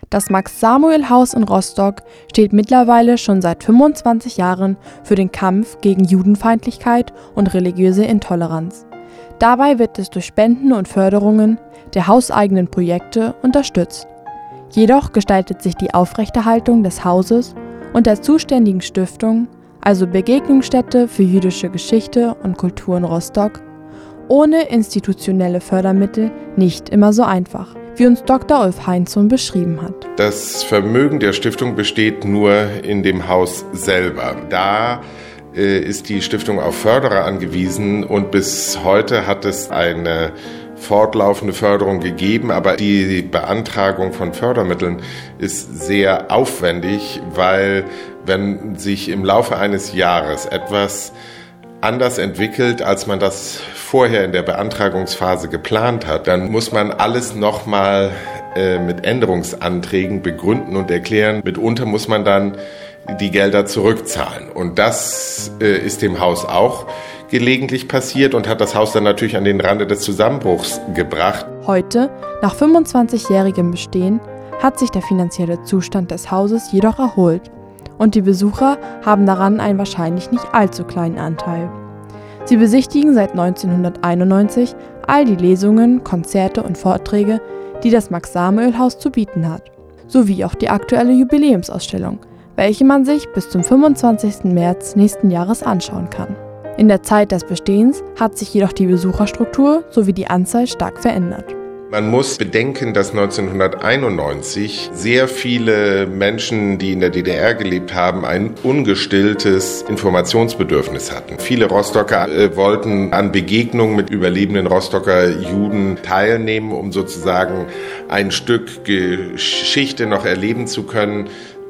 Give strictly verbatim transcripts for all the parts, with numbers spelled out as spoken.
Das Max-Samuel-Haus in Rostock steht mittlerweile schon seit fünfundzwanzig Jahren für den Kampf gegen Judenfeindlichkeit und religiöse Intoleranz. Dabei wird es durch Spenden und Förderungen der hauseigenen Projekte unterstützt. Jedoch gestaltet sich die Aufrechterhaltung des Hauses und der zuständigen Stiftung, also Begegnungsstätte für jüdische Geschichte und Kultur in Rostock, ohne institutionelle Fördermittel nicht immer so einfach, wie uns Doktor Ulf Heinzsohn beschrieben hat. Das Vermögen der Stiftung besteht nur in dem Haus selber. Da äh, ist die Stiftung auf Förderer angewiesen und bis heute hat es eine fortlaufende Förderung gegeben, aber die Beantragung von Fördermitteln ist sehr aufwendig, weil wenn sich im Laufe eines Jahres etwas anders entwickelt, als man das vorher in der Beantragungsphase geplant hat, dann muss man alles nochmal äh, mit Änderungsanträgen begründen und erklären. Mitunter muss man dann die Gelder zurückzahlen. Und das äh, ist dem Haus auch gelegentlich passiert und hat das Haus dann natürlich an den Rande des Zusammenbruchs gebracht. Heute, nach fünfundzwanzigjährigem Bestehen, hat sich der finanzielle Zustand des Hauses jedoch erholt. Und die Besucher haben daran einen wahrscheinlich nicht allzu kleinen Anteil. Sie besichtigen seit neunzehnhunderteinundneunzig all die Lesungen, Konzerte und Vorträge, die das Max-Samuel-Haus zu bieten hat, sowie auch die aktuelle Jubiläumsausstellung, welche man sich bis zum fünfundzwanzigsten März nächsten Jahres anschauen kann. In der Zeit des Bestehens hat sich jedoch die Besucherstruktur sowie die Anzahl stark verändert. Man muss bedenken, dass neunzehnhunderteinundneunzig sehr viele Menschen, die in der D D R gelebt haben, ein ungestilltes Informationsbedürfnis hatten. Viele Rostocker äh, wollten an Begegnungen mit überlebenden Rostocker Juden teilnehmen, um sozusagen ein Stück Geschichte noch erleben zu können,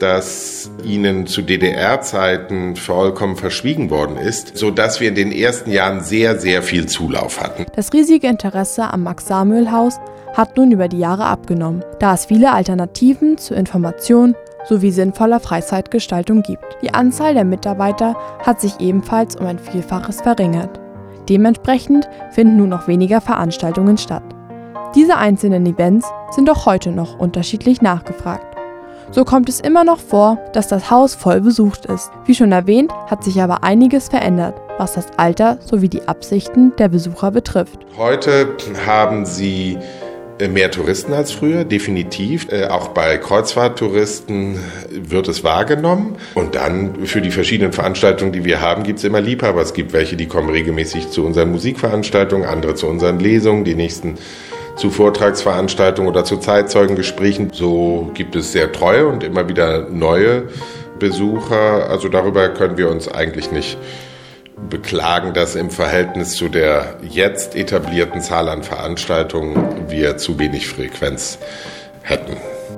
das ihnen zu D D R-Zeiten vollkommen verschwiegen worden ist, sodass wir in den ersten Jahren sehr, sehr viel Zulauf hatten. Das riesige Interesse am Max-Samuel-Haus hat nun über die Jahre abgenommen, da es viele Alternativen zur Information sowie sinnvoller Freizeitgestaltung gibt. Die Anzahl der Mitarbeiter hat sich ebenfalls um ein Vielfaches verringert. Dementsprechend finden nun noch weniger Veranstaltungen statt. Diese einzelnen Events sind auch heute noch unterschiedlich nachgefragt. So kommt es immer noch vor, dass das Haus voll besucht ist. Wie schon erwähnt, hat sich aber einiges verändert, was das Alter sowie die Absichten der Besucher betrifft. Heute haben Sie mehr Touristen als früher, definitiv. Auch bei Kreuzfahrttouristen wird es wahrgenommen. Und dann für die verschiedenen Veranstaltungen, die wir haben, gibt es immer Liebhaber. Es gibt welche, die kommen regelmäßig zu unseren Musikveranstaltungen, andere zu unseren Lesungen, die nächsten zu Vortragsveranstaltungen oder zu Zeitzeugengesprächen. So gibt es sehr treue und immer wieder neue Besucher. Also darüber können wir uns eigentlich nicht beklagen, dass im Verhältnis zu der jetzt etablierten Zahl an Veranstaltungen wir zu wenig Frequenz hätten.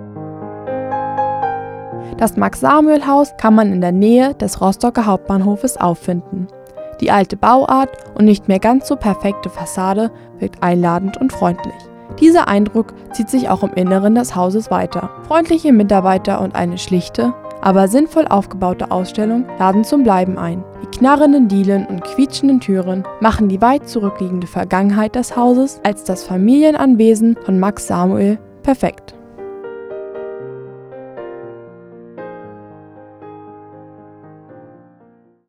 Das Max-Samuel-Haus kann man in der Nähe des Rostocker Hauptbahnhofes auffinden. Die alte Bauart und nicht mehr ganz so perfekte Fassade wirkt einladend und freundlich. Dieser Eindruck zieht sich auch im Inneren des Hauses weiter. Freundliche Mitarbeiter und eine schlichte, aber sinnvoll aufgebaute Ausstellung laden zum Bleiben ein. Die knarrenden Dielen und quietschenden Türen machen die weit zurückliegende Vergangenheit des Hauses als das Familienanwesen von Max Samuel perfekt.